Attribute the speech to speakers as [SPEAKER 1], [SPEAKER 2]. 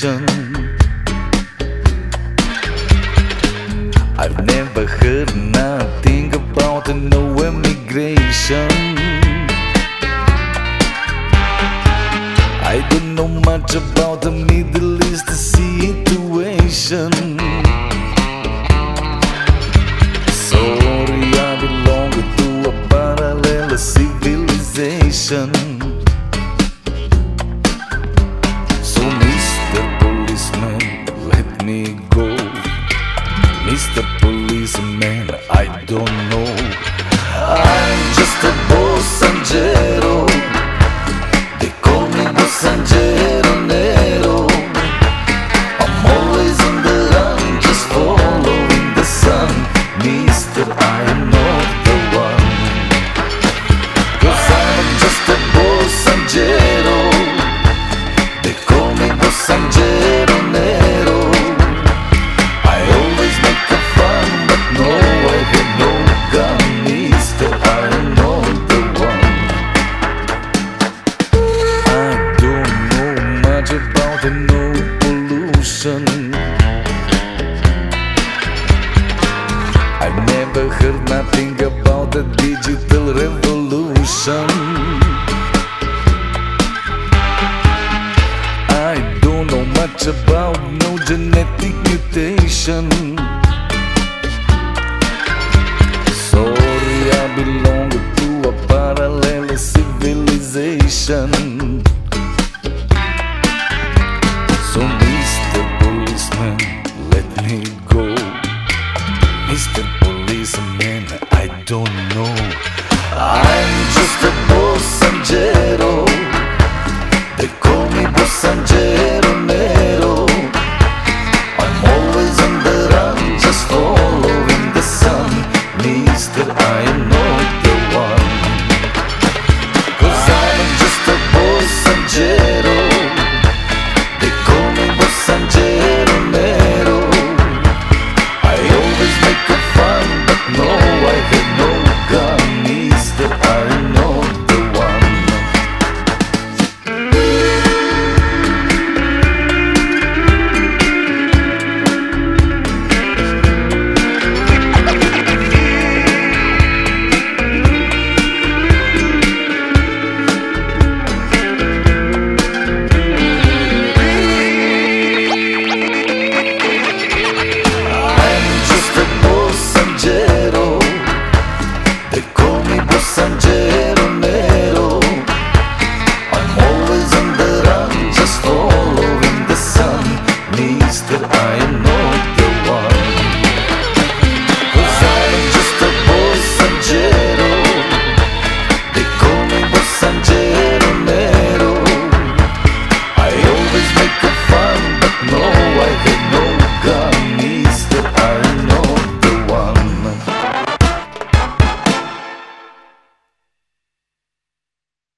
[SPEAKER 1] immigration. I've never heard nothing about no immigration. I don't know much about the Middle East situation. Sorry, I belong to a parallel civilization. So Mr. Policeman, let me go. Mr. Policeman, I don't know. I'm just a bossangero. They call me bossangero nero. I'm always on the run, just following the sun. Mister, I am not the one. 'Cause I'm just a bossangero. They call me bossangero nero. I always make a fun, but no, I have no gun. Mister, I am not the one. I don't know much about the no pollution. I've never heard nothing about the digital revolution. I don't know much about no genetic mutation. Sorry, I belong to a parallel civilization. So Mr. Policeman, let me go. Mr. Policeman, I don't know. I'm just a bossangero. They call me bossangero nero. I'm always on the run, just following the sun. Mister, I am not the one. 'Cause I'm just a bossangero. They call me bossangero nero. I always make a fun, but no, I have no gun. Mister, I am not the one. Bossangero nero. I'm always on the run, just following the sun. Mister, I